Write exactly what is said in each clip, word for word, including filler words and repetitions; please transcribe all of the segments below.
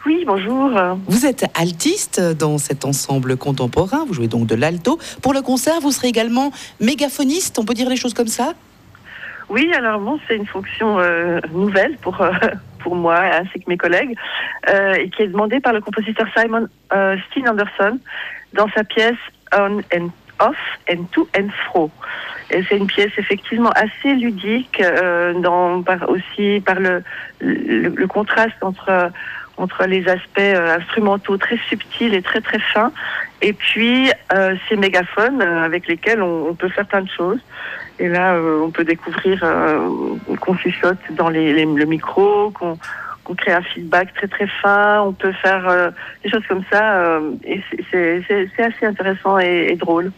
Oui, bonjour. Vous êtes altiste dans cet ensemble contemporain, vous jouez donc de l'alto. Pour le concert, vous serez également mégaphoniste, on peut dire les choses comme ça ? Oui, alors bon, c'est une fonction euh, nouvelle pour, euh, pour moi ainsi que mes collègues, euh, et qui est demandée par le compositeur Simon euh, Steen Anderson dans sa pièce On and Off and To and Fro. Et c'est une pièce effectivement assez ludique, euh, dans, par, aussi par le, le, le contraste entre... entre les aspects euh, instrumentaux très subtils et très très fins, et puis euh, ces mégaphones euh, avec lesquels on, on peut faire plein de choses. Et là, euh, on peut découvrir euh, qu'on chuchote dans les, les, le micro, qu'on, qu'on crée un feedback très très fin, on peut faire euh, des choses comme ça, euh, et c'est, c'est, c'est assez intéressant et, et drôle.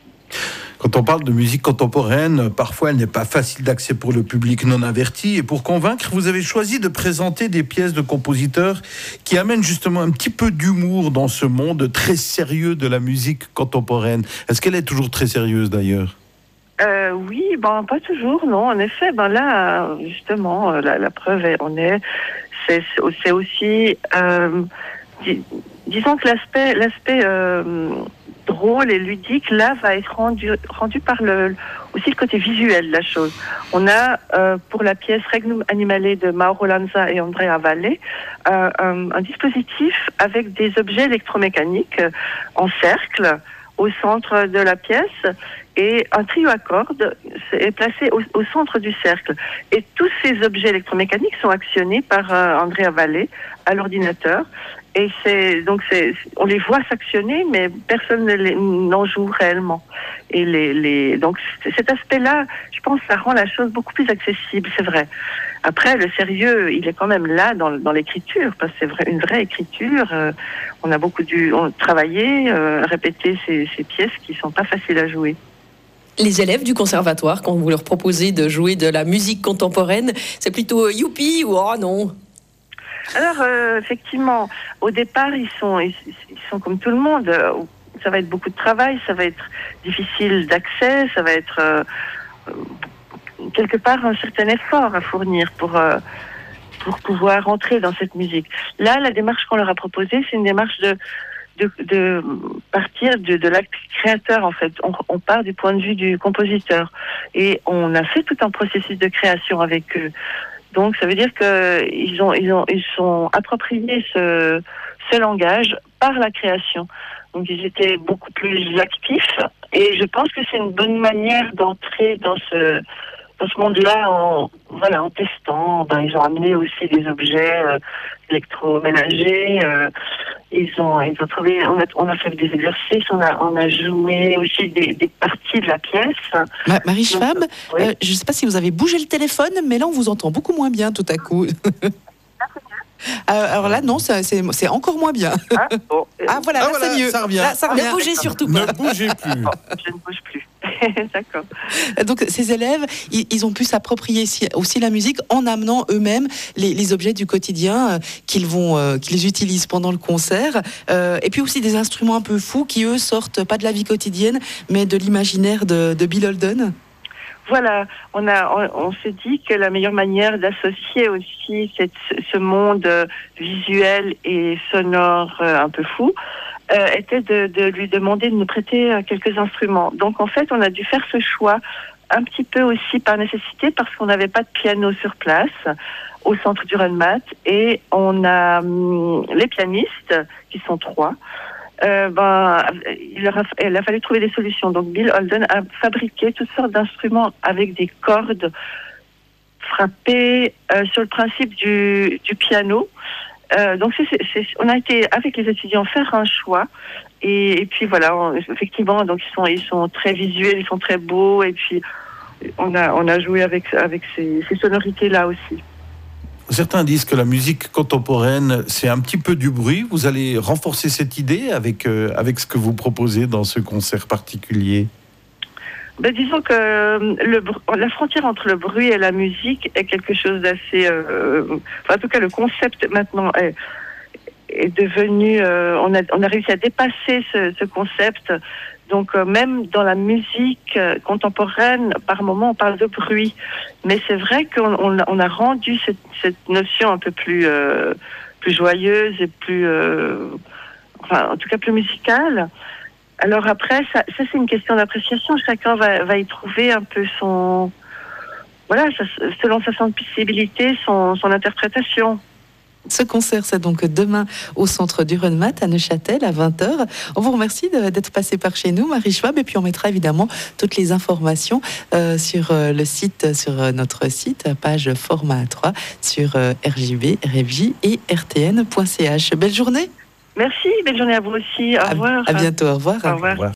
Quand on parle de musique contemporaine, parfois elle n'est pas facile d'accès pour le public non averti. Et pour convaincre, vous avez choisi de présenter des pièces de compositeurs qui amènent justement un petit peu d'humour dans ce monde très sérieux de la musique contemporaine. Est-ce qu'elle est toujours très sérieuse d'ailleurs ? Euh, oui, ben pas toujours, non. En effet, ben là, justement, la, la preuve, est, on est, c'est, c'est aussi, euh, dis, disons que l'aspect, l'aspect euh, drôle et ludique, là, va être rendu, rendu par le, aussi le côté visuel de la chose. On a, euh, pour la pièce Regnum Animale de Mauro Lanza et Andrea Valle, euh, un, un dispositif avec des objets électromécaniques euh, en cercle au centre de la pièce, et un trio à cordes est placé au, au centre du cercle. Et tous ces objets électromécaniques sont actionnés par euh, Andrea Valle à l'ordinateur. Et c'est donc c'est on les voit s'actionner, mais personne ne les, n'en joue réellement. Et les les donc cet aspect-là, je pense, ça rend la chose beaucoup plus accessible, c'est vrai. Après, le sérieux, il est quand même là dans dans l'écriture, parce que c'est vrai, une vraie écriture. Euh, on a beaucoup dû on, travailler, euh, répéter ces ces pièces qui sont pas faciles à jouer. Les élèves du conservatoire, quand vous leur proposez de jouer de la musique contemporaine, c'est plutôt youpi ou oh non? Alors, euh, effectivement, au départ, ils sont, ils, ils sont comme tout le monde. Ça va être beaucoup de travail, ça va être difficile d'accès, ça va être euh, quelque part un certain effort à fournir pour, euh, pour pouvoir entrer dans cette musique. Là, la démarche qu'on leur a proposée, c'est une démarche de, de, de partir de, de l'acte créateur, en fait. On, on part du point de vue du compositeur. Et on a fait tout un processus de création avec eux. Donc, ça veut dire qu'ils ont, ils ont, ils sont appropriés ce, ce langage par la création. Donc, ils étaient beaucoup plus actifs. Et je pense que c'est une bonne manière d'entrer dans ce, dans ce monde-là en, voilà, en testant. Ben, ils ont amené aussi des objets euh, électroménagers. Euh, ils ont, ils ont trouvé, on a, on a fait des exercices, on a, on a joué aussi des, des parties de la pièce. Ma, Marie Schwab, oui. euh, je ne sais pas si vous avez bougé le téléphone, mais là on vous entend beaucoup moins bien tout à coup. Alors là, non, c'est, c'est, c'est encore moins bien. Ah, bon. Ah voilà, ah, là, voilà, c'est mieux. Ça revient. Là, ça revient. Ne bougez surtout pas. Ne bougez plus. Oh, je ne bouge plus. D'accord. Donc ces élèves, ils, ils ont pu s'approprier aussi la musique en amenant eux-mêmes les, les objets du quotidien euh, qu'ils vont, euh, qu'ils utilisent pendant le concert, euh, et puis aussi des instruments un peu fous qui eux sortent pas de la vie quotidienne, mais de l'imaginaire de, de Bill Holden. Voilà, on a, on, on s'est dit que la meilleure manière d'associer aussi cette, ce monde visuel et sonore euh, un peu fou euh, était de, de lui demander de nous prêter quelques instruments. Donc en fait, on a dû faire ce choix un petit peu aussi par nécessité, parce qu'on n'avait pas de piano sur place au centre du Runmat, et on a hum, les pianistes qui sont trois. Euh, ben, il, a, il a fallu trouver des solutions. Donc Bill Holden a fabriqué toutes sortes d'instruments avec des cordes frappées euh, sur le principe du, du piano. Euh, donc c'est, c'est, c'est, on a été avec les étudiants faire un choix, et, et puis voilà, on, effectivement, donc ils sont ils sont très visuels, ils sont très beaux, et puis on a on a joué avec avec ces, ces sonorités là aussi. Certains disent que la musique contemporaine, c'est un petit peu du bruit. Vous allez renforcer cette idée avec, euh, avec ce que vous proposez dans ce concert particulier? Ben, disons que le, la frontière entre le bruit et la musique est quelque chose d'assez... Euh, enfin, en tout cas, le concept maintenant est, est devenu... Euh, on, a, on a réussi à dépasser ce, ce concept. Donc euh, même dans la musique euh, contemporaine, par moment, on parle de bruit. Mais c'est vrai qu'on on, on a rendu cette, cette notion un peu plus euh, plus joyeuse et plus, euh, enfin, en tout cas plus musicale. Alors après, ça, ça c'est une question d'appréciation. Chacun va, va y trouver un peu son, voilà, ça, selon sa sensibilité, son, son interprétation. Ce concert, c'est donc demain au centre du Runmat à Neuchâtel à vingt heures. On vous remercie de, d'être passé par chez nous, Marie Schwab, et puis on mettra évidemment toutes les informations euh, sur euh, le site, sur euh, notre site, page Format trois, sur euh, R J B, R F J et R T N point C H. Belle journée. Merci, belle journée à vous aussi. Au revoir. À, à bientôt, au revoir. Au revoir. Au revoir.